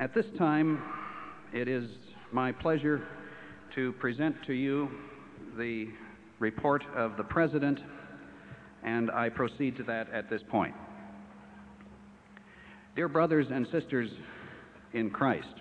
At this time, it is my pleasure to present to you the report of the President, and I proceed to that at this point. Dear brothers and sisters in Christ,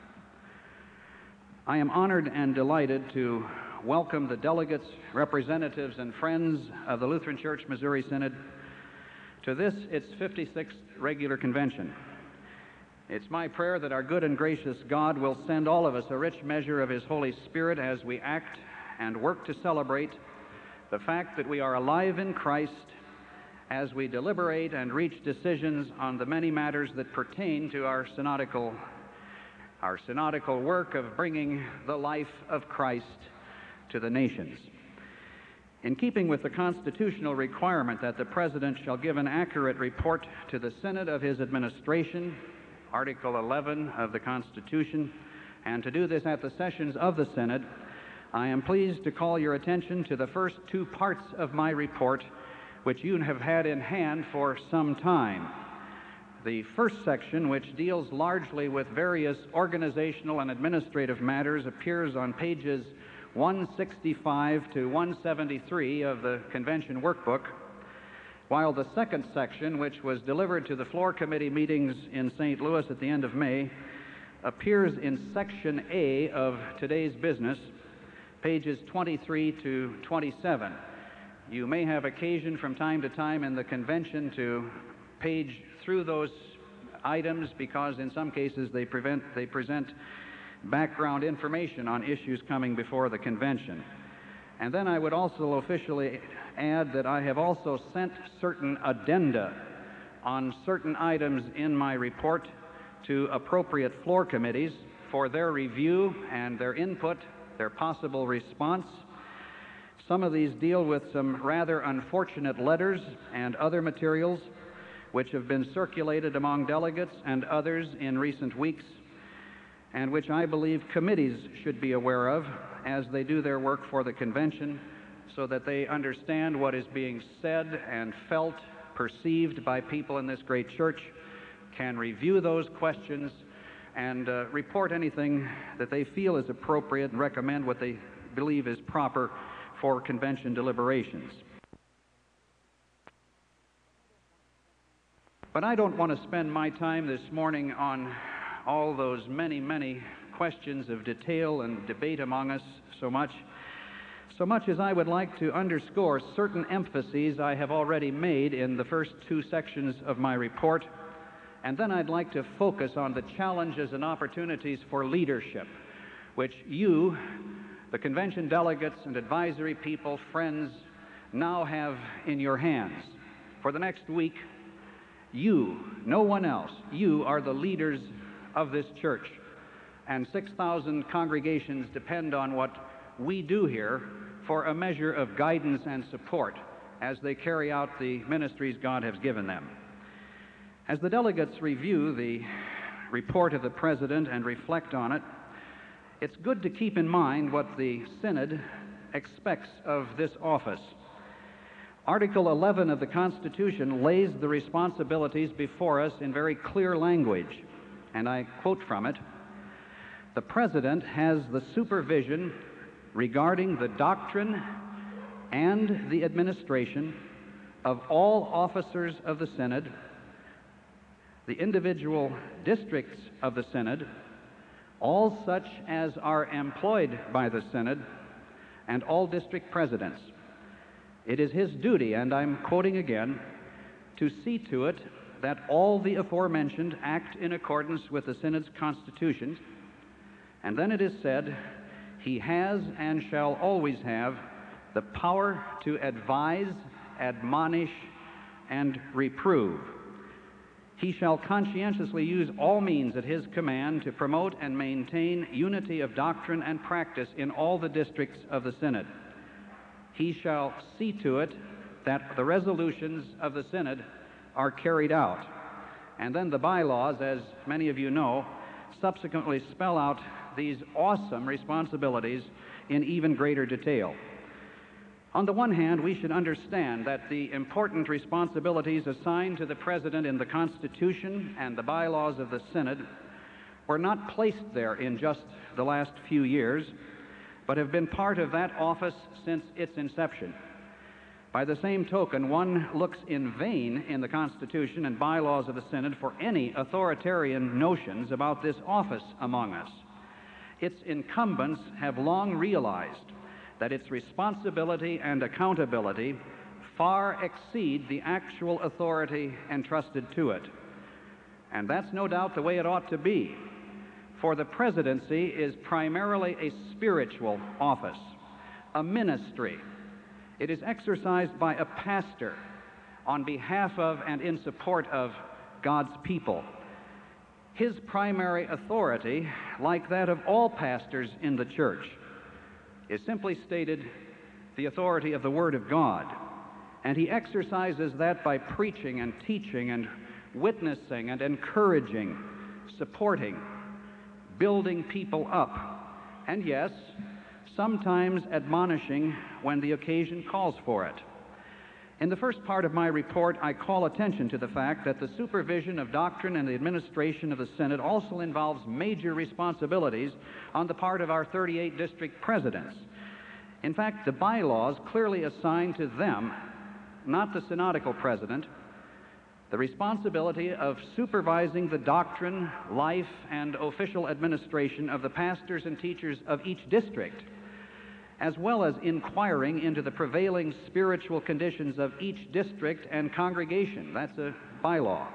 I am honored and delighted to welcome the delegates, representatives, and friends of the Lutheran Church Missouri Synod to this, its 56th regular convention. It's my prayer that our good and gracious God will send all of us a rich measure of His Holy Spirit as we act and work to celebrate the fact that we are alive in Christ as we deliberate and reach decisions on the many matters that pertain to our synodical work of bringing the life of Christ to the nations. In keeping with the constitutional requirement that the President shall give an accurate report to the Synod of his administration, Article 11 of the Constitution, and to do this at the sessions of the Synod, I am pleased to call your attention to the first two parts of my report, which you have had in hand for some time. The first section, which deals largely with various organizational and administrative matters, appears on pages 165 to 173 of the Convention Workbook, while the second section, which was delivered to the floor committee meetings in St. Louis at the end of May, appears in Section A of today's business, pages 23 to 27. You may have occasion from time to time in the convention to page through those items because in some cases they present background information on issues coming before the convention. And then I would also officially add that I have also sent certain addenda on certain items in my report to appropriate floor committees for their review and their input, their possible response. Some of these deal with some rather unfortunate letters and other materials which have been circulated among delegates and others in recent weeks, and which I believe committees should be aware of as they do their work for the convention, so that they understand what is being said and felt, perceived by people in this great church, can review those questions, and report anything that they feel is appropriate and recommend what they believe is proper for convention deliberations. But I don't want to spend my time this morning on all those many, many questions of detail and debate among us so much as I would like to underscore certain emphases I have already made in the first two sections of my report, and then I'd like to focus on the challenges and opportunities for leadership, which you, the convention delegates and advisory people, friends, now have in your hands. For the next week, you, no one else, you are the leaders of this church, and 6,000 congregations depend on what we do here for a measure of guidance and support as they carry out the ministries God has given them. As the delegates review the report of the President and reflect on it, it's good to keep in mind what the Synod expects of this office. Article 11 of the Constitution lays the responsibilities before us in very clear language, and I quote from it: "The President has the supervision regarding the doctrine and the administration of all officers of the Synod, the individual districts of the Synod, all such as are employed by the Synod, and all district presidents. It is his duty," and I'm quoting again, "to see to it that all the aforementioned act in accordance with the Synod's constitutions." And then it is said, "He has and shall always have the power to advise, admonish, and reprove. He shall conscientiously use all means at his command to promote and maintain unity of doctrine and practice in all the districts of the Synod. He shall see to it that the resolutions of the Synod are carried out." And then the bylaws, as many of you know, subsequently spell out these awesome responsibilities in even greater detail. On the one hand, we should understand that the important responsibilities assigned to the President in the Constitution and the bylaws of the Synod were not placed there in just the last few years, but have been part of that office since its inception. By the same token, one looks in vain in the Constitution and bylaws of the Synod for any authoritarian notions about this office among us. Its incumbents have long realized that its responsibility and accountability far exceed the actual authority entrusted to it. And that's no doubt the way it ought to be, for the presidency is primarily a spiritual office, a ministry. It is exercised by a pastor on behalf of and in support of God's people. His primary authority, like that of all pastors in the church, is simply stated the authority of the Word of God. And he exercises that by preaching and teaching and witnessing and encouraging, supporting, building people up, and yes, sometimes admonishing when the occasion calls for it. In the first part of my report, I call attention to the fact that the supervision of doctrine and the administration of the Synod also involves major responsibilities on the part of our 38 district presidents. In fact, the bylaws clearly assign to them, not the synodical president, the responsibility of supervising the doctrine, life, and official administration of the pastors and teachers of each district, as well as inquiring into the prevailing spiritual conditions of each district and congregation. That's a bylaw.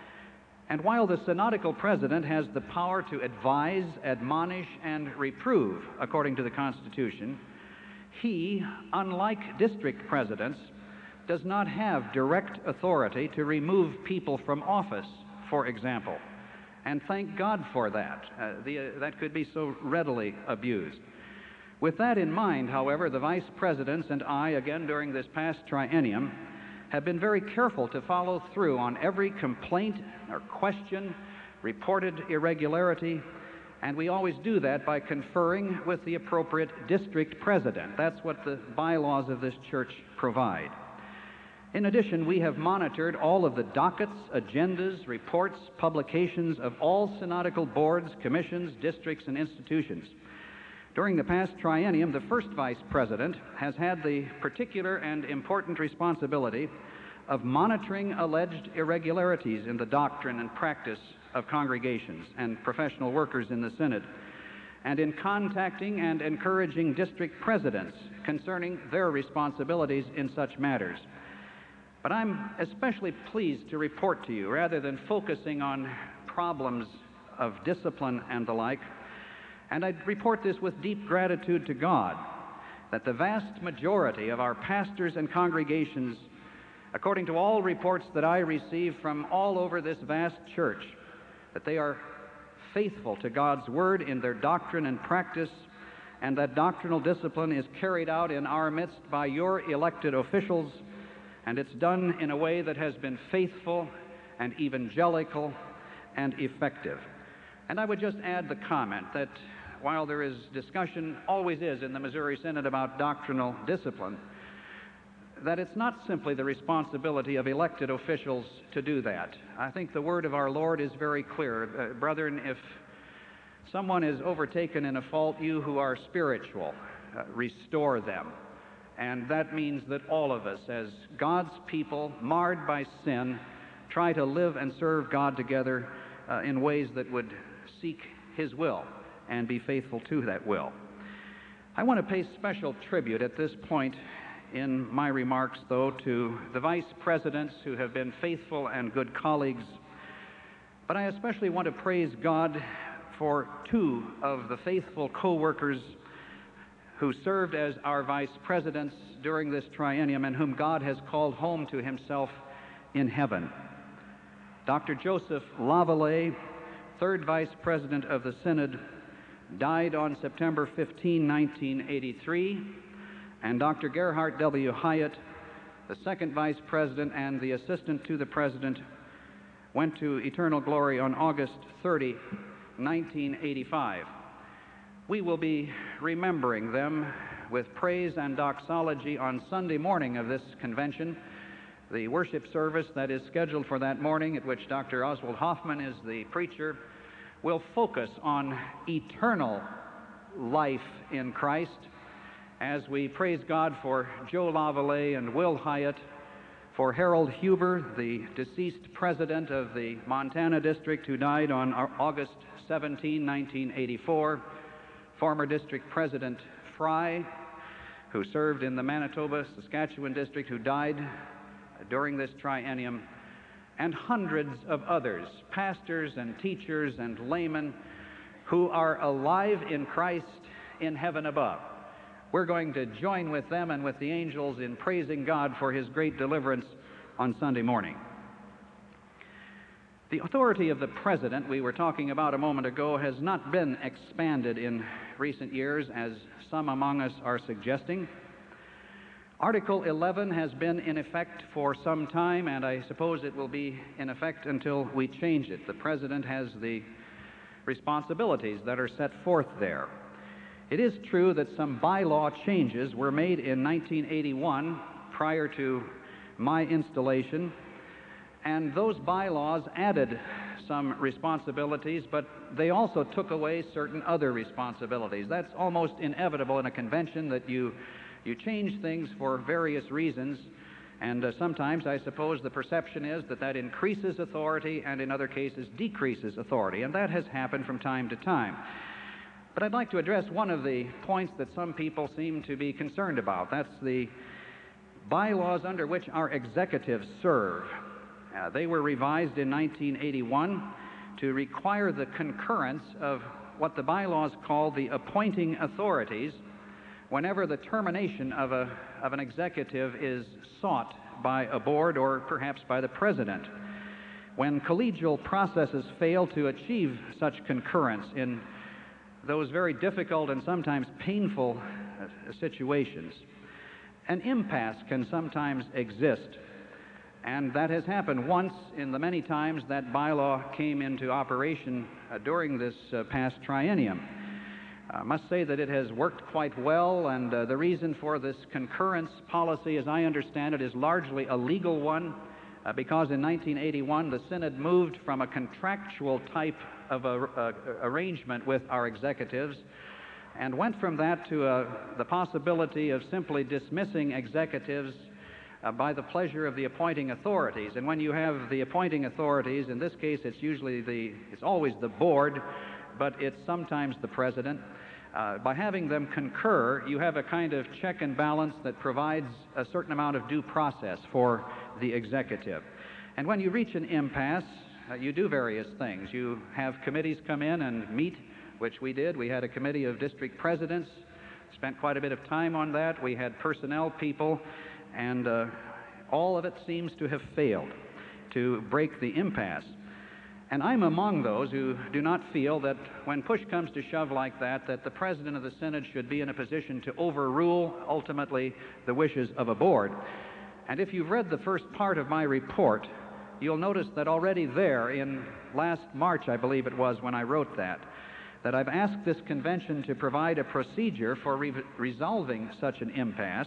And while the synodical president has the power to advise, admonish, and reprove, according to the Constitution, he, unlike district presidents, does not have direct authority to remove people from office, for example. And thank God for that. That could be so readily abused. With that in mind, however, the vice presidents and I, again during this past triennium, have been very careful to follow through on every complaint or question, reported irregularity, and we always do that by conferring with the appropriate district president. That's what the bylaws of this church provide. In addition, we have monitored all of the dockets, agendas, reports, publications of all synodical boards, commissions, districts, and institutions. During the past triennium, the first vice president has had the particular and important responsibility of monitoring alleged irregularities in the doctrine and practice of congregations and professional workers in the Synod, and in contacting and encouraging district presidents concerning their responsibilities in such matters. But I'm especially pleased to report to you, rather than focusing on problems of discipline and the like, and I report this with deep gratitude to God, that the vast majority of our pastors and congregations, according to all reports that I receive from all over this vast church, that they are faithful to God's Word in their doctrine and practice, and that doctrinal discipline is carried out in our midst by your elected officials, and it's done in a way that has been faithful and evangelical and effective. And I would just add the comment that while there is discussion, always is in the Missouri Synod about doctrinal discipline, that it's not simply the responsibility of elected officials to do that. I think the word of our Lord is very clear. Brethren, if someone is overtaken in a fault, you who are spiritual, restore them. And that means that all of us, as God's people, marred by sin, try to live and serve God together in ways that would seek His will and be faithful to that will. I want to pay special tribute at this point in my remarks, though, to the vice presidents who have been faithful and good colleagues. But I especially want to praise God for two of the faithful co-workers who served as our vice presidents during this triennium and whom God has called home to Himself in heaven. Dr. Joseph Lavallee, third vice president of the Synod, died on September 15, 1983, and Dr. Gerhard W. Hyatt, the second vice president and the assistant to the president, went to eternal glory on August 30, 1985. We will be remembering them with praise and doxology on Sunday morning of this convention, the worship service that is scheduled for that morning, at which Dr. Oswald Hoffman is the preacher, will focus on eternal life in Christ as we praise God for Joe LaValle and Will Hyatt, for Harold Huber, the deceased president of the Montana District who died on August 17, 1984, former District President Fry, who served in the Manitoba, Saskatchewan District, who died during this triennium, and hundreds of others, pastors and teachers and laymen, who are alive in Christ in heaven above. We're going to join with them and with the angels in praising God for His great deliverance on Sunday morning. The authority of the President we were talking about a moment ago has not been expanded in recent years, as some among us are suggesting. Article 11 has been in effect for some time, and I suppose it will be in effect until we change it. The President has the responsibilities that are set forth there. It is true that some bylaw changes were made in 1981 prior to my installation, and those bylaws added some responsibilities, but they also took away certain other responsibilities. That's almost inevitable in a convention, that you change things for various reasons, and sometimes I suppose the perception is that that increases authority and in other cases decreases authority, and that has happened from time to time. But I'd like to address one of the points that some people seem to be concerned about. That's the bylaws under which our executives serve. They were revised in 1981 to require the concurrence of what the bylaws call the appointing authorities whenever the termination of an executive is sought by a board or perhaps by the President. When collegial processes fail to achieve such concurrence in those very difficult and sometimes painful situations, an impasse can sometimes exist. And that has happened once in the many times that bylaw came into operation during this past triennium. I must say that it has worked quite well, and the reason for this concurrence policy, as I understand it, is largely a legal one, because in 1981 the Synod moved from a contractual type of arrangement with our executives and went from that to the possibility of simply dismissing executives by the pleasure of the appointing authorities. And when you have the appointing authorities, in this case it's always the board, but it's sometimes the President. By having them concur, you have a kind of check and balance that provides a certain amount of due process for the executive. And when you reach an impasse, you do various things. You have committees come in and meet, which we did. We had a committee of district presidents, spent quite a bit of time on that. We had personnel people, and all of it seems to have failed to break the impasse. And I'm among those who do not feel that when push comes to shove like that, that the President of the Synod should be in a position to overrule, ultimately, the wishes of a board. And if you've read the first part of my report, you'll notice that already there, in last March, I believe it was, when I wrote that I've asked this convention to provide a procedure for resolving such an impasse,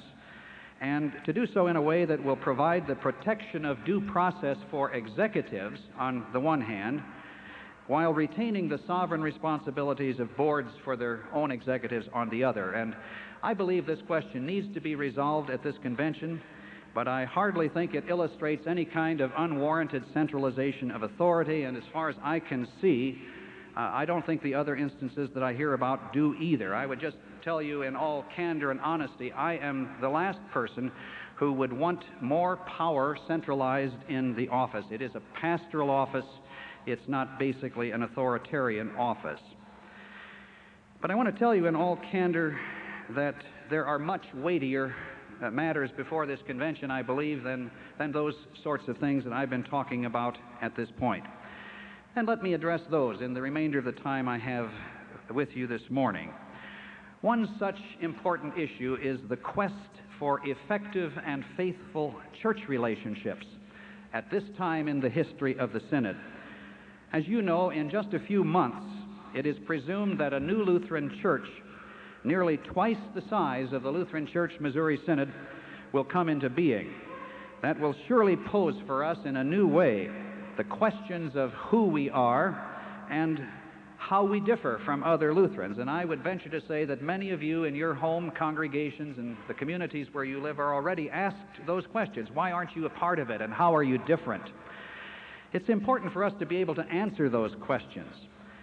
and to do so in a way that will provide the protection of due process for executives on the one hand, while retaining the sovereign responsibilities of boards for their own executives on the other. And I believe this question needs to be resolved at this convention, but I hardly think it illustrates any kind of unwarranted centralization of authority, and as far as I can see, I don't think the other instances that I hear about do either. I would just tell you in all candor and honesty, I am the last person who would want more power centralized in the office. It is a pastoral office. It's not basically an authoritarian office. But I want to tell you in all candor that there are much weightier matters before this convention, I believe, than those sorts of things that I've been talking about at this point. And let me address those in the remainder of the time I have with you this morning. One such important issue is the quest for effective and faithful church relationships at this time in the history of the Synod. As you know, in just a few months, it is presumed that a new Lutheran church, nearly twice the size of the Lutheran Church Missouri Synod, will come into being. That will surely pose for us in a new way the questions of who we are and how we differ from other Lutherans. And I would venture to say that many of you in your home congregations and the communities where you live are already asked those questions. Why aren't you a part of it, and how are you different? It's important for us to be able to answer those questions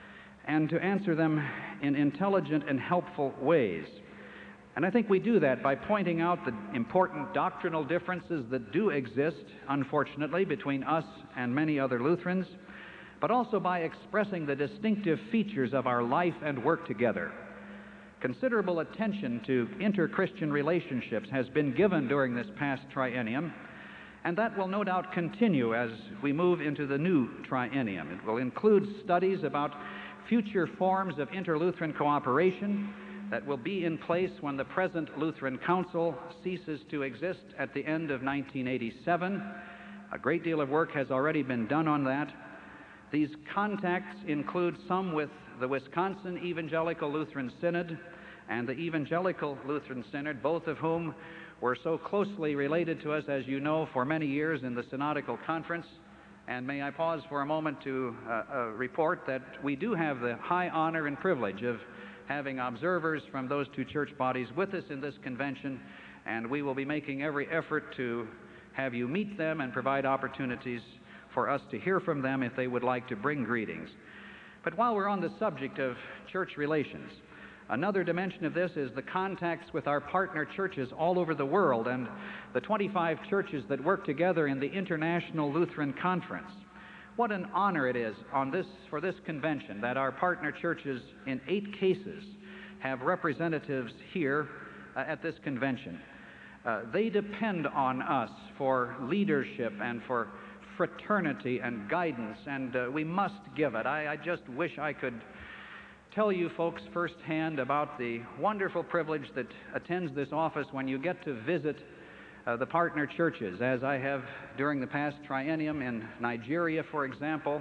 and to answer them in intelligent and helpful ways. And I think we do that by pointing out the important doctrinal differences that do exist, unfortunately, between us and many other Lutherans, but also by expressing the distinctive features of our life and work together. Considerable attention to inter-Christian relationships has been given during this past triennium, and that will no doubt continue as we move into the new triennium. It will include studies about future forms of inter-Lutheran cooperation that will be in place when the present Lutheran Council ceases to exist at the end of 1987. A great deal of work has already been done on that. These contacts include some with the Wisconsin Evangelical Lutheran Synod and the Evangelical Lutheran Synod, both of whom were so closely related to us, as you know, for many years in the Synodical Conference. And may I pause for a moment to report that we do have the high honor and privilege of having observers from those two church bodies with us in this convention, and we will be making every effort to have you meet them and provide opportunities for us to hear from them if they would like to bring greetings. But while we're on the subject of church relations, another dimension of this is the contacts with our partner churches all over the world and the 25 churches that work together in the International Lutheran Conference. What an honor it is for this convention that our partner churches in 8 cases have representatives here at this convention. They depend on us for leadership and for fraternity and guidance, and we must give it. I just wish I could tell you folks firsthand about the wonderful privilege that attends this office when you get to visit the partner churches, as I have during the past triennium in Nigeria, for example,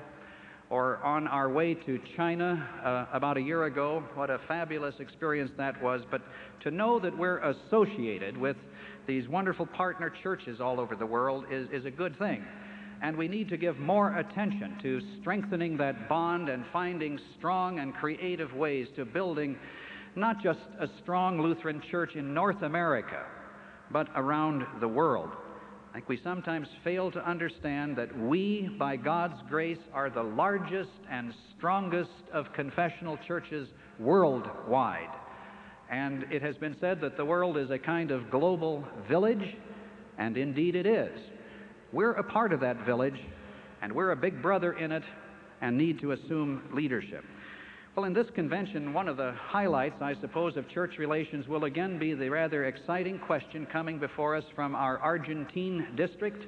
or on our way to China about a year ago. What a fabulous experience that was. But to know that we're associated with these wonderful partner churches all over the world is a good thing. And we need to give more attention to strengthening that bond and finding strong and creative ways to building not just a strong Lutheran church in North America, but around the world. I think we sometimes fail to understand that we, by God's grace, are the largest and strongest of confessional churches worldwide. And it has been said that the world is a kind of global village, and indeed it is. We're a part of that village, and we're a big brother in it and need to assume leadership. Well, in this convention, one of the highlights, I suppose, of church relations will again be the rather exciting question coming before us from our Argentine district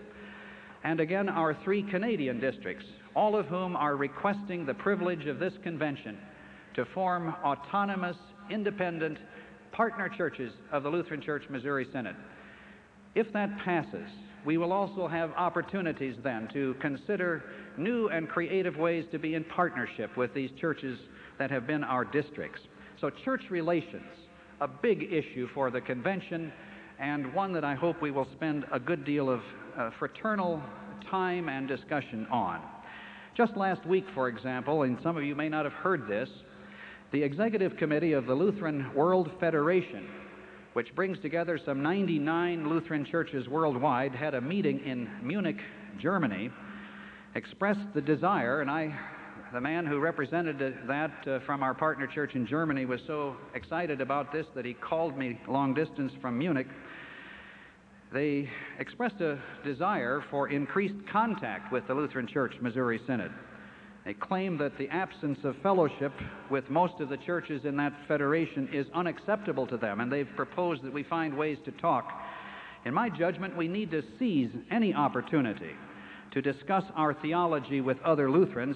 and again our 3 Canadian districts, all of whom are requesting the privilege of this convention to form autonomous, independent partner churches of the Lutheran Church Missouri Synod. If that passes, we will also have opportunities then to consider new and creative ways to be in partnership with these churches that have been our districts. So church relations, a big issue for the convention, and one that I hope we will spend a good deal of fraternal time and discussion on. Just last week, for example, and some of you may not have heard this, the Executive Committee of the Lutheran World Federation, which brings together some 99 Lutheran churches worldwide, had a meeting in Munich, Germany, expressed the desire, and the man who represented that from our partner church in Germany was so excited about this that he called me long distance from Munich. They expressed a desire for increased contact with the Lutheran Church Missouri Synod. They claim that the absence of fellowship with most of the churches in that federation is unacceptable to them, and they've proposed that we find ways to talk. In my judgment, we need to seize any opportunity to discuss our theology with other Lutherans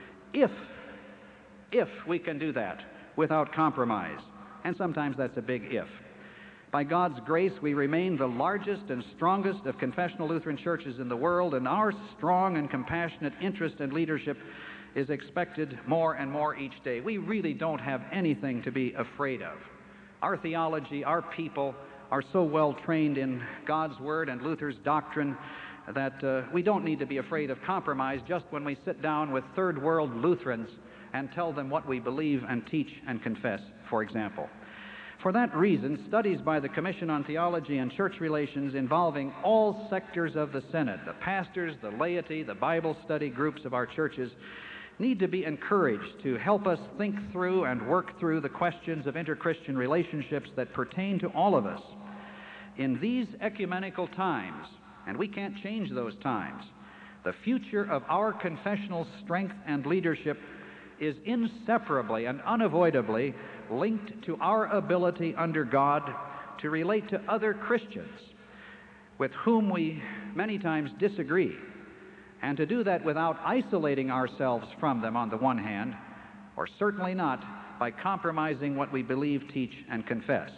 if we can do that without compromise. And sometimes that's a big if. By God's grace, we remain the largest and strongest of confessional Lutheran churches in the world, and our strong and compassionate interest and leadership is expected more and more each day. We really don't have anything to be afraid of. Our theology, our people are so well trained in God's Word and Luther's doctrine that we don't need to be afraid of compromise just when we sit down with third world Lutherans and tell them what we believe and teach and confess, for example. For that reason, studies by the Commission on Theology and Church Relations involving all sectors of the Synod, the pastors, the laity, the Bible study groups of our churches, need to be encouraged to help us think through and work through the questions of interchristian relationships that pertain to all of us. In these ecumenical times, and we can't change those times, the future of our confessional strength and leadership is inseparably and unavoidably linked to our ability under God to relate to other Christians with whom we many times disagree, and to do that without isolating ourselves from them on the one hand, or certainly not by compromising what we believe, teach, and confess.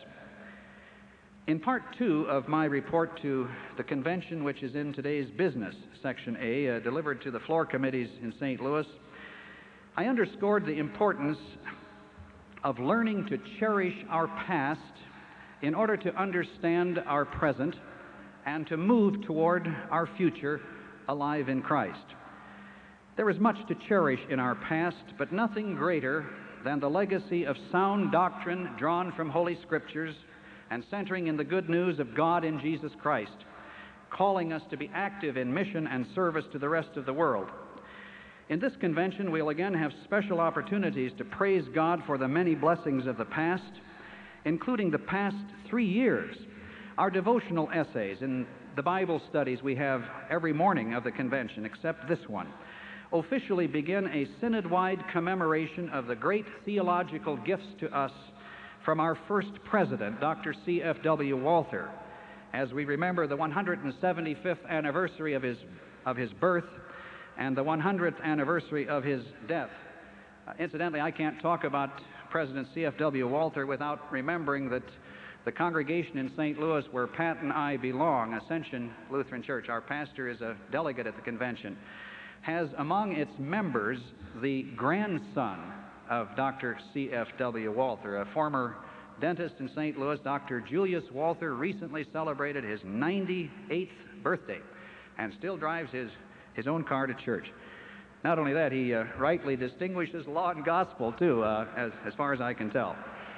In Part 2 of my report to the convention, which is in today's business, Section A, delivered to the floor committees in St. Louis, I underscored the importance of learning to cherish our past in order to understand our present and to move toward our future alive in Christ. There is much to cherish in our past, but nothing greater than the legacy of sound doctrine drawn from Holy Scriptures and centering in the good news of God in Jesus Christ, calling us to be active in mission and service to the rest of the world. In this convention, we'll again have special opportunities to praise God for the many blessings of the past, including the past 3 years. Our devotional essays in the Bible studies we have every morning of the convention, except this one, officially begin a synod-wide commemoration of the great theological gifts to us from our first president, Dr. C.F.W. Walther, as we remember the 175th anniversary of his birth and the 100th anniversary of his death. Incidentally, I can't talk about President C.F.W. Walther without remembering that the congregation in St. Louis where Pat and I belong, Ascension Lutheran Church, our pastor is a delegate at the convention, has among its members the grandson of Dr. C.F.W. Walther, a former dentist in St. Louis. Dr. Julius Walther recently celebrated his 98th birthday and still drives his own car to church. Not only that, he rightly distinguishes law and gospel, too, as far as I can tell.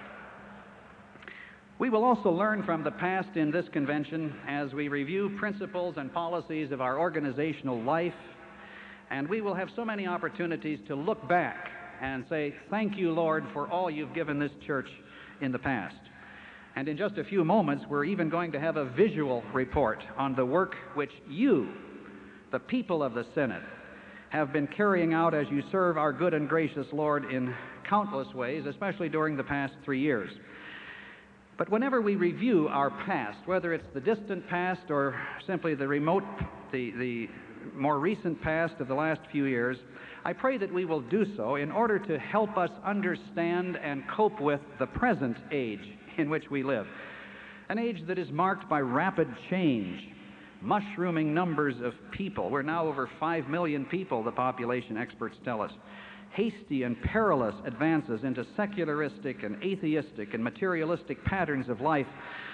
We will also learn from the past in this convention as we review principles and policies of our organizational life, and we will have so many opportunities to look back and say, thank you, Lord, for all you've given this church in the past. And in just a few moments, we're even going to have a visual report on the work which you, the people of the Synod, have been carrying out as you serve our good and gracious Lord in countless ways, especially during the past 3 years. But whenever we review our past, whether it's the distant past or simply the remote, the more recent past of the last few years, I pray that we will do so in order to help us understand and cope with the present age in which we live, an age that is marked by rapid change, mushrooming numbers of people. We're now over 5 million people, the population experts tell us. Hasty and perilous advances into secularistic and atheistic and materialistic patterns of life.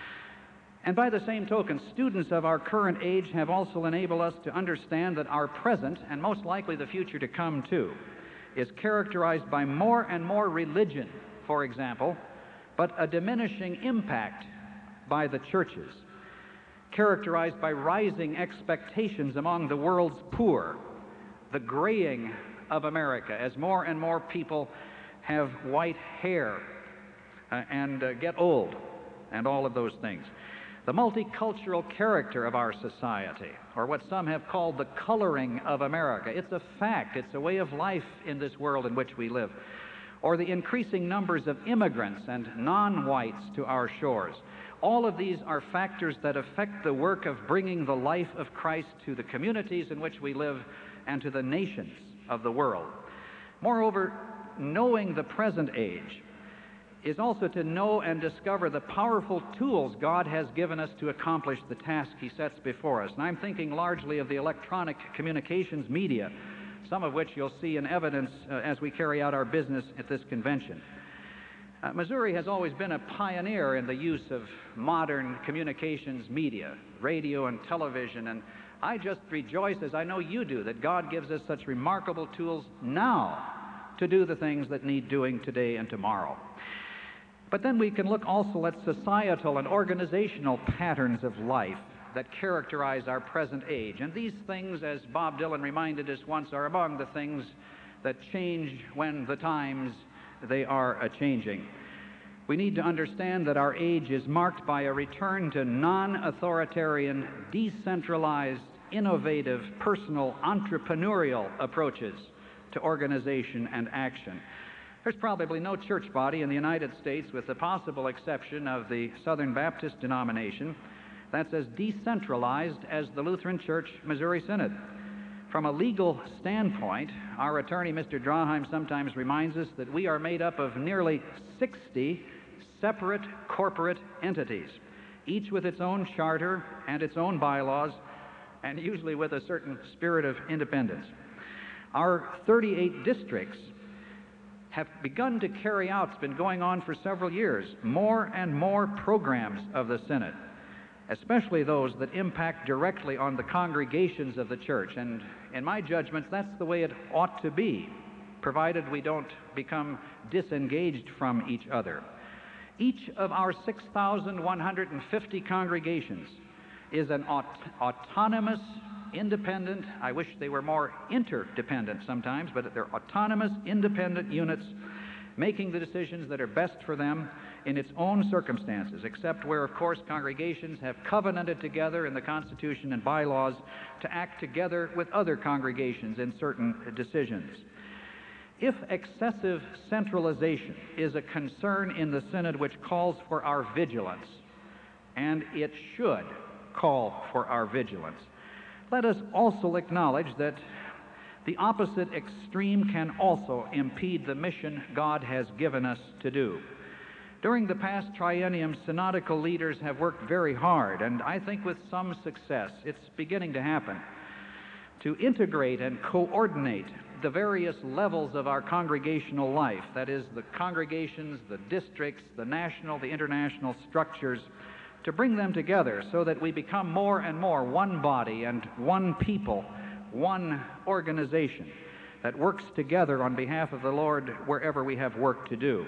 And by the same token, students of our current age have also enabled us to understand that our present, and most likely the future to come too, is characterized by more and more religion, for example, but a diminishing impact by the churches, characterized by rising expectations among the world's poor, the graying of America as more and more people have white hair and get old, and all of those things. The multicultural character of our society, or what some have called the coloring of America. It's a fact. It's a way of life in this world in which we live. Or the increasing numbers of immigrants and non-whites to our shores. All of these are factors that affect the work of bringing the life of Christ to the communities in which we live and to the nations of the world. Moreover, knowing the present age is also to know and discover the powerful tools God has given us to accomplish the task he sets before us. And I'm thinking largely of the electronic communications media, some of which you'll see in evidence as we carry out our business at this convention. Missouri has always been a pioneer in the use of modern communications media, radio and television, and I just rejoice, as I know you do, that God gives us such remarkable tools now to do the things that need doing today and tomorrow. But then we can look also at societal and organizational patterns of life that characterize our present age. And these things, as Bob Dylan reminded us once, are among the things that change when the times they are a-changing. We need to understand that our age is marked by a return to non-authoritarian, decentralized, innovative, personal, entrepreneurial approaches to organization and action. There's probably no church body in the United States, with the possible exception of the Southern Baptist denomination, that's as decentralized as the Lutheran Church Missouri Synod. From a legal standpoint, our attorney, Mr. Draheim, sometimes reminds us that we are made up of nearly 60 separate corporate entities, each with its own charter and its own bylaws, and usually with a certain spirit of independence. Our 38 districts have begun to carry out, it's been going on for several years, more and more programs of the Synod, especially those that impact directly on the congregations of the church. And in my judgment, that's the way it ought to be, provided we don't become disengaged from each other. Each of our 6,150 congregations is an autonomous, independent, I wish they were more interdependent sometimes, but they're autonomous, independent units making the decisions that are best for them in its own circumstances, except where, of course, congregations have covenanted together in the Constitution and bylaws to act together with other congregations in certain decisions. If excessive centralization is a concern in the Synod which calls for our vigilance, and it should call for our vigilance, let us also acknowledge that the opposite extreme can also impede the mission God has given us to do. During the past triennium, synodical leaders have worked very hard, and I think with some success, it's beginning to happen, to integrate and coordinate the various levels of our congregational life, that is, the congregations, the districts, the national, the international structures, to bring them together so that we become more and more one body and one people, one organization that works together on behalf of the Lord wherever we have work to do.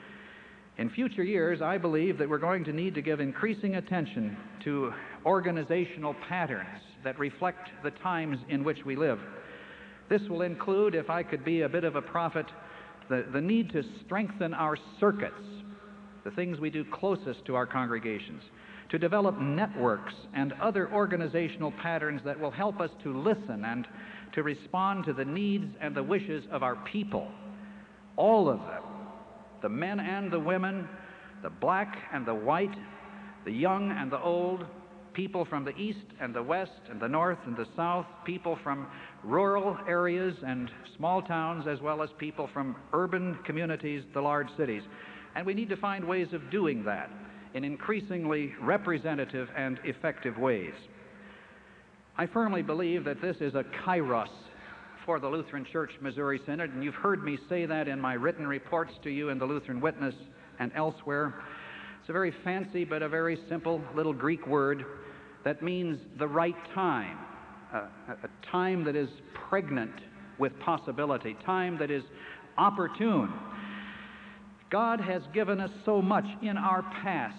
In future years, I believe that we're going to need to give increasing attention to organizational patterns that reflect the times in which we live. This will include, if I could be a bit of a prophet, the need to strengthen our circuits, the things we do closest to our congregations, to develop networks and other organizational patterns that will help us to listen and to respond to the needs and the wishes of our people, all of them, the men and the women, the black and the white, the young and the old, people from the east and the west and the north and the south, people from rural areas and small towns, as well as people from urban communities, the large cities. And we need to find ways of doing that in increasingly representative and effective ways. I firmly believe that this is a kairos for the Lutheran Church Missouri Synod, and you've heard me say that in my written reports to you in the Lutheran Witness and elsewhere. It's a very fancy but a very simple little Greek word that means the right time, a time that is pregnant with possibility, time that is opportune. God has given us so much in our past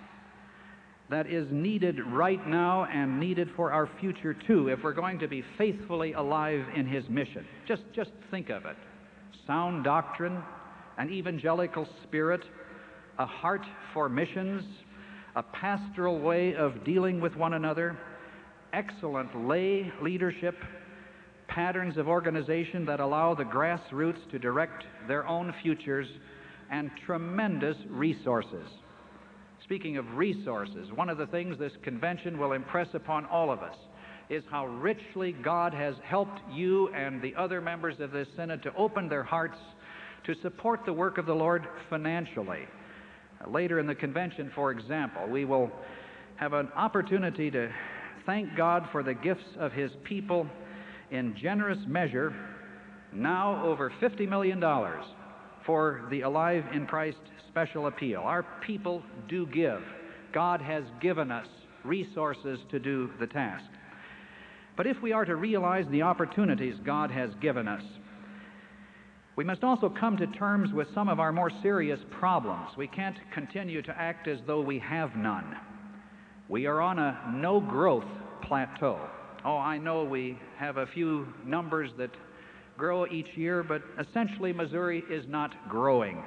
that is needed right now and needed for our future too, if we're going to be faithfully alive in His mission. Just think of it. Sound doctrine, an evangelical spirit, a heart for missions, a pastoral way of dealing with one another, excellent lay leadership, patterns of organization that allow the grassroots to direct their own futures, and tremendous resources. Speaking of resources, one of the things this convention will impress upon all of us is how richly God has helped you and the other members of this Synod to open their hearts to support the work of the Lord financially. Later in the convention, for example, we will have an opportunity to thank God for the gifts of His people in generous measure, now over $50 million for the Alive in Christ special appeal. Our people do give. God has given us resources to do the task. But if we are to realize the opportunities God has given us, We must also come to terms with some of our more serious problems. We can't continue to act as though we have none. We are on a no-growth plateau. Oh, I know we have a few numbers that grow each year, but essentially Missouri is not growing.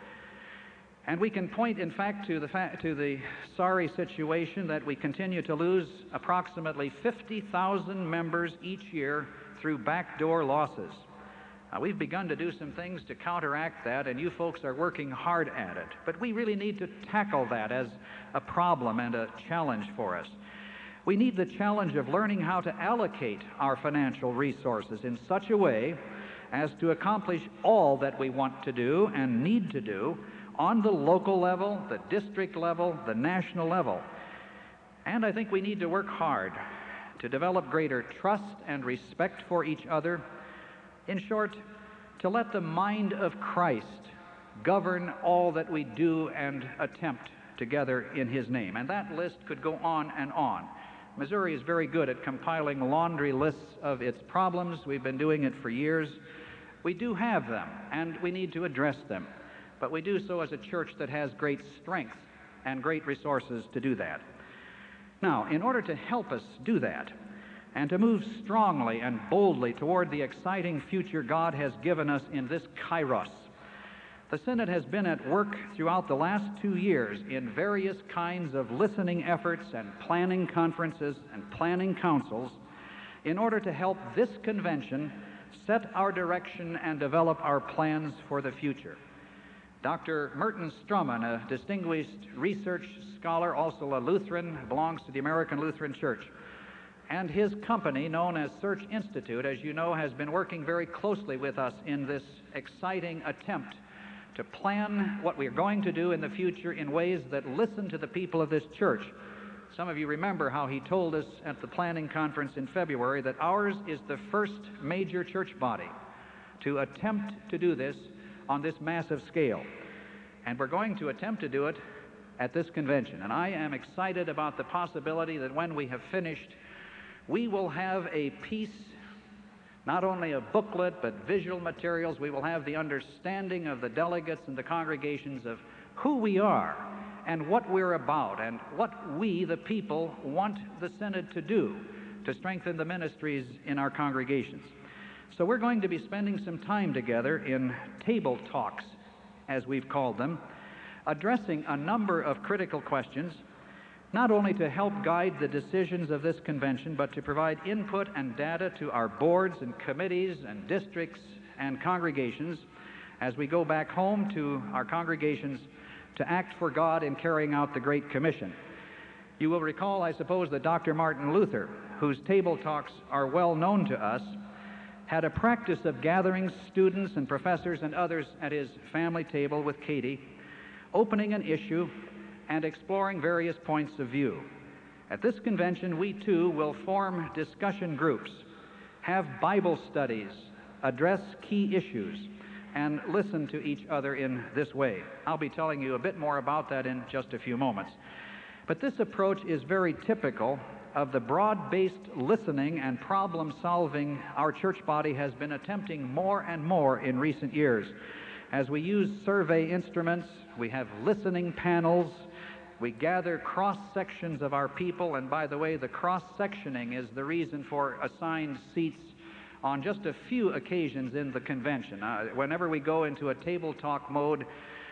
And we can point, in fact, to the sorry situation that we continue to lose approximately 50,000 members each year through backdoor losses. We've begun to do some things to counteract that, and you folks are working hard at it. But we really need to tackle that as a problem and a challenge for us. We need the challenge of learning how to allocate our financial resources in such a way as to accomplish all that we want to do and need to do on the local level, the district level, the national level. And I think we need to work hard to develop greater trust and respect for each other. In short, to let the mind of Christ govern all that we do and attempt together in His name. And that list could go on and on. Missouri is very good at compiling laundry lists of its problems. We've been doing it for years. We do have them, and we need to address them. But we do so as a church that has great strength and great resources to do that. Now, in order to help us do that, and to move strongly and boldly toward the exciting future God has given us in this Kairos, the Synod has been at work throughout the last 2 years in various kinds of listening efforts and planning conferences and planning councils in order to help this convention set our direction and develop our plans for the future. Dr. Merton Strumman, a distinguished research scholar, also a Lutheran, belongs to the American Lutheran Church, and his company, known as Search Institute, as you know, has been working very closely with us in this exciting attempt to plan what we're going to do in the future in ways that listen to the people of this church. Some of you remember how he told us at the planning conference in February that ours is the first major church body to attempt to do this on this massive scale. And we're going to attempt to do it at this convention. And I am excited about the possibility that when we have finished, we will have a piece, not only a booklet, but visual materials. We will have the understanding of the delegates and the congregations of who we are and what we're about and what we, the people, want the Synod to do to strengthen the ministries in our congregations. So we're going to be spending some time together in table talks, as we've called them, addressing a number of critical questions, not only to help guide the decisions of this convention, but to provide input and data to our boards and committees and districts and congregations as we go back home to our congregations to act for God in carrying out the Great Commission. You will recall, I suppose, that Dr. Martin Luther, whose table talks are well known to us, had a practice of gathering students and professors and others at his family table with Katie, opening an issue and exploring various points of view. At this convention, we too will form discussion groups, have Bible studies, address key issues, and listen to each other in this way. I'll be telling you a bit more about that in just a few moments. But this approach is very typical of the broad-based listening and problem-solving our church body has been attempting more and more in recent years. As we use survey instruments, we have listening panels, we gather cross-sections of our people, and by the way, the cross-sectioning is the reason for assigned seats on just a few occasions in the convention. Whenever we go into a table talk mode,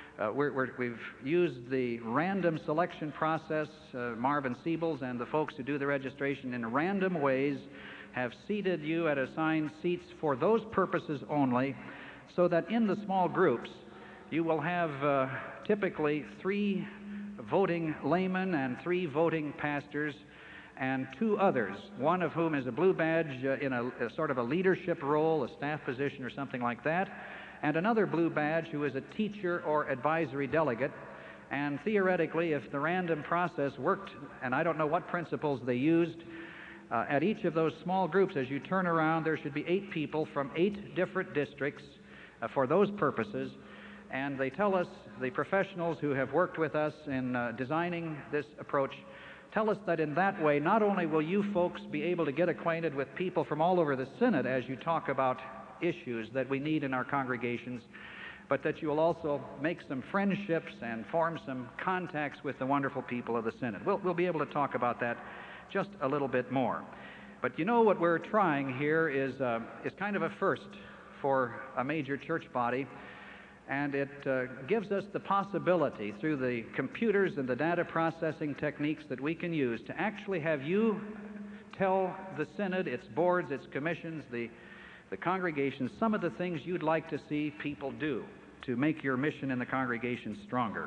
we've used the random selection process. Marvin Siebels and the folks who do the registration in random ways have seated you at assigned seats for those purposes only, so that in the small groups you will have typically 3 voting laymen and 3 voting pastors and 2 others, one of whom is a blue badge in a sort of a leadership role, a staff position or something like that, and another blue badge who is a teacher or advisory delegate. And theoretically, if the random process worked, and I don't know what principles they used, at each of those small groups, as you turn around, there should be 8 people from 8 different districts for those purposes. And they tell us, the professionals who have worked with us in designing this approach, tell us that in that way, not only will you folks be able to get acquainted with people from all over the Synod as you talk about issues that we need in our congregations, but that you will also make some friendships and form some contacts with the wonderful people of the Synod. We'll be able to talk about that just a little bit more. But you know, what we're trying here is kind of a first for a major church body, and it gives us the possibility, through the computers and the data processing techniques that we can use, to actually have you tell the Synod, its boards, its commissions, the congregations, some of the things you'd like to see people do to make your mission in the congregation stronger.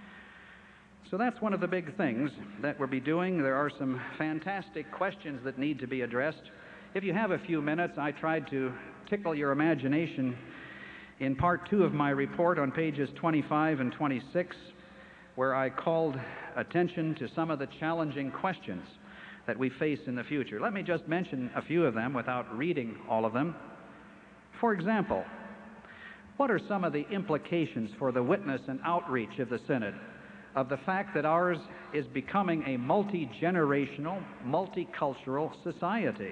So that's one of the big things that we'll be doing. There are some fantastic questions that need to be addressed. If you have a few minutes, I tried to tickle your imagination in part 2 of my report on pages 25 and 26, where I called attention to some of the challenging questions that we face in the future. Let me just mention a few of them without reading all of them. For example, what are some of the implications for the witness and outreach of the Synod of the fact that ours is becoming a multi-generational, multicultural society?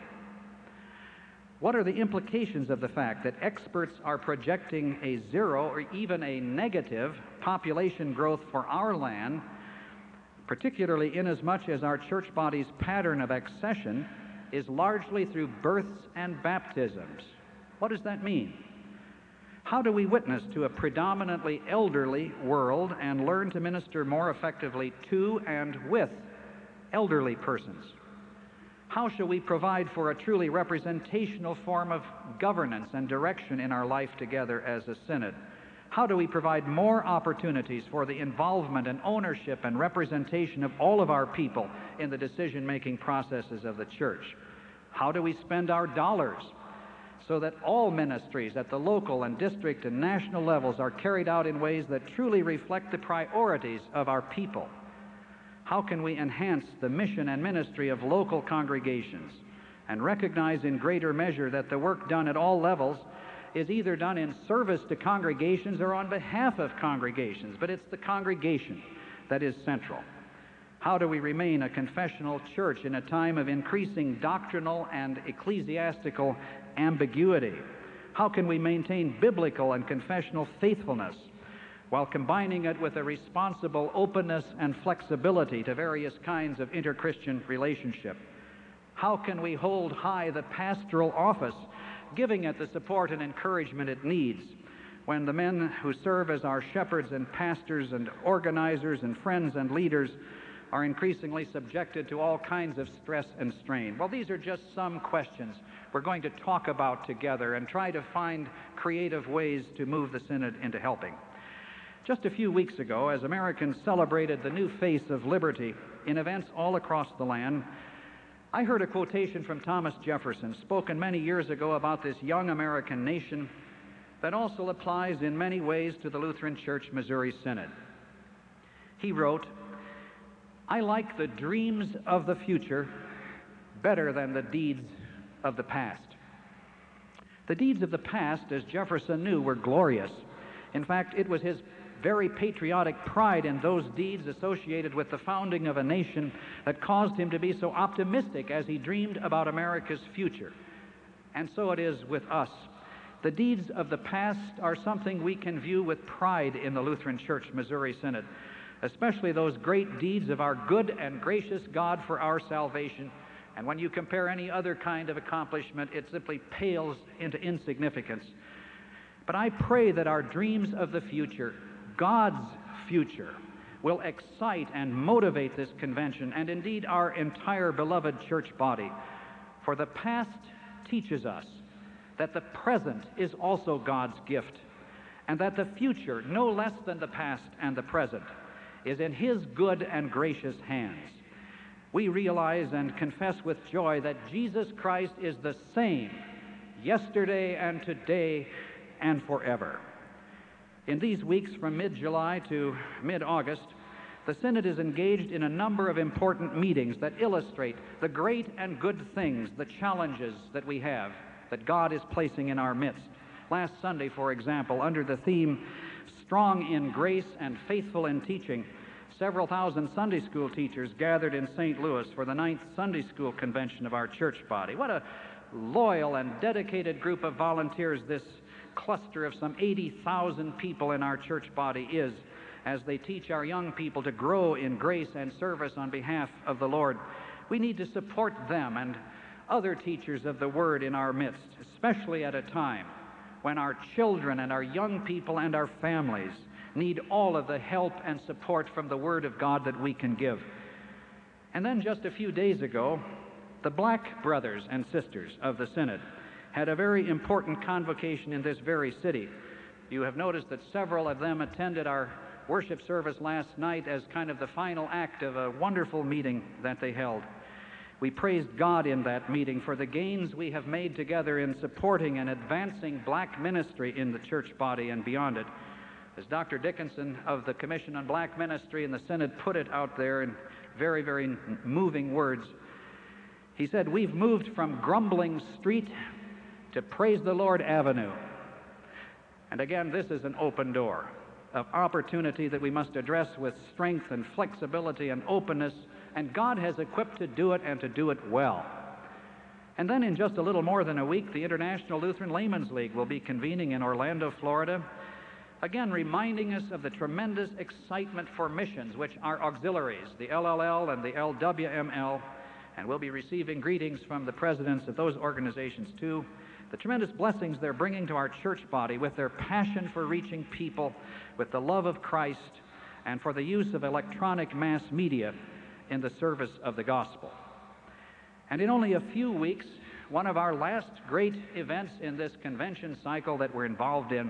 What are the implications of the fact that experts are projecting a 0 or even a negative population growth for our land, particularly inasmuch as our church body's pattern of accession is largely through births and baptisms? What does that mean? How do we witness to a predominantly elderly world and learn to minister more effectively to and with elderly persons? How shall we provide for a truly representational form of governance and direction in our life together as a Synod? How do we provide more opportunities for the involvement and ownership and representation of all of our people in the decision-making processes of the church? How do we spend our dollars so that all ministries at the local and district and national levels are carried out in ways that truly reflect the priorities of our people? How can we enhance the mission and ministry of local congregations and recognize in greater measure that the work done at all levels is either done in service to congregations or on behalf of congregations, but it's the congregation that is central? How do we remain a confessional church in a time of increasing doctrinal and ecclesiastical ambiguity? How can we maintain biblical and confessional faithfulness while combining it with a responsible openness and flexibility to various kinds of inter-Christian relationship? How can we hold high the pastoral office, giving it the support and encouragement it needs, when the men who serve as our shepherds and pastors and organizers and friends and leaders are increasingly subjected to all kinds of stress and strain? Well, these are just some questions we're going to talk about together and try to find creative ways to move the Synod into helping. Just a few weeks ago, as Americans celebrated the new face of liberty in events all across the land, I heard a quotation from Thomas Jefferson, spoken many years ago about this young American nation, that also applies in many ways to the Lutheran Church Missouri Synod. He wrote, "I like the dreams of the future better than the deeds of the past." The deeds of the past, as Jefferson knew, were glorious. In fact, it was his very patriotic pride in those deeds associated with the founding of a nation that caused him to be so optimistic as he dreamed about America's future. And so it is with us. The deeds of the past are something we can view with pride in the Lutheran Church Missouri Synod, especially those great deeds of our good and gracious God for our salvation. And when you compare any other kind of accomplishment, it simply pales into insignificance. But I pray that our dreams of the future, God's future, will excite and motivate this convention and indeed our entire beloved church body. For the past teaches us that the present is also God's gift, and that the future, no less than the past and the present, is in His good and gracious hands. We realize and confess with joy that Jesus Christ is the same yesterday and today and forever. In these weeks from mid-July to mid-August, the Synod is engaged in a number of important meetings that illustrate the great and good things, the challenges that we have, that God is placing in our midst. Last Sunday, for example, under the theme, Strong in Grace and Faithful in Teaching, several thousand Sunday school teachers gathered in St. Louis for the 9th Sunday School Convention of our church body. What a loyal and dedicated group of volunteers this cluster of some 80,000 people in our church body is, as they teach our young people to grow in grace and service on behalf of the Lord. We need to support them and other teachers of the Word in our midst, especially at a time when our children and our young people and our families need all of the help and support from the Word of God that we can give. And then just a few days ago, the Black brothers and sisters of the Synod had a very important convocation in this very city. You have noticed that several of them attended our worship service last night as kind of the final act of a wonderful meeting that they held. We praised God in that meeting for the gains we have made together in supporting and advancing black ministry in the church body and beyond it. As Dr. Dickinson of the Commission on Black Ministry in the Synod put it out there in very, very moving words, he said, "We've moved from Grumbling Street to Praise the Lord Avenue." And again, this is an open door of opportunity that we must address with strength and flexibility and openness, and God has equipped to do it and to do it well. And then in just a little more than a week, the International Lutheran Laymen's League will be convening in Orlando, Florida, again reminding us of the tremendous excitement for missions, which are auxiliaries, the LLL and the LWML, and we'll be receiving greetings from the presidents of those organizations too. The tremendous blessings they're bringing to our church body with their passion for reaching people with the love of Christ and for the use of electronic mass media in the service of the gospel. And in only a few weeks, one of our last great events in this convention cycle that we're involved in,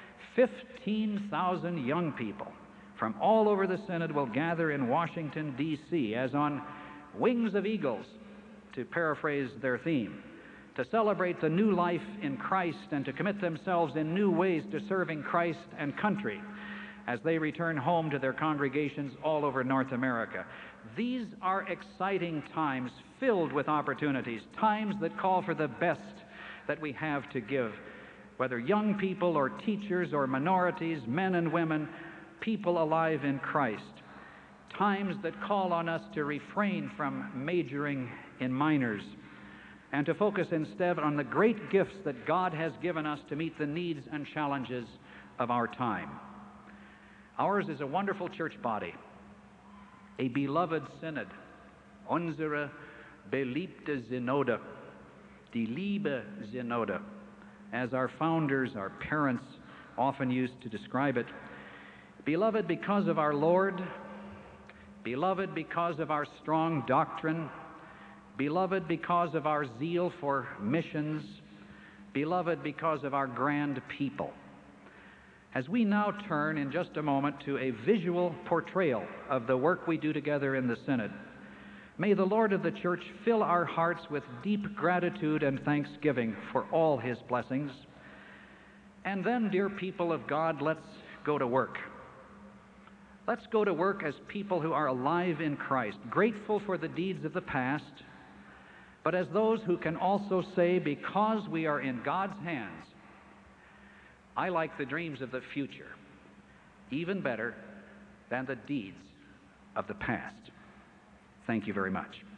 15,000 young people from all over the Synod will gather in Washington, D.C., as on wings of eagles, to paraphrase their theme, to celebrate the new life in Christ and to commit themselves in new ways to serving Christ and country as they return home to their congregations all over North America. These are exciting times filled with opportunities, times that call for the best that we have to give, whether young people or teachers or minorities, men and women, people alive in Christ. Times that call on us to refrain from majoring in minors and to focus instead on the great gifts that God has given us to meet the needs and challenges of our time. Ours is a wonderful church body, a beloved Synod, unsere beliebte Synode, die liebe Synode, as our founders, our parents often used to describe it. Beloved because of our Lord, beloved because of our strong doctrine, beloved because of our zeal for missions, beloved because of our grand people. As we now turn in just a moment to a visual portrayal of the work we do together in the Synod, may the Lord of the Church fill our hearts with deep gratitude and thanksgiving for all His blessings. And then, dear people of God, let's go to work. Let's go to work as people who are alive in Christ, grateful for the deeds of the past, but as those who can also say, because we are in God's hands, I like the dreams of the future even better than the deeds of the past. Thank you very much.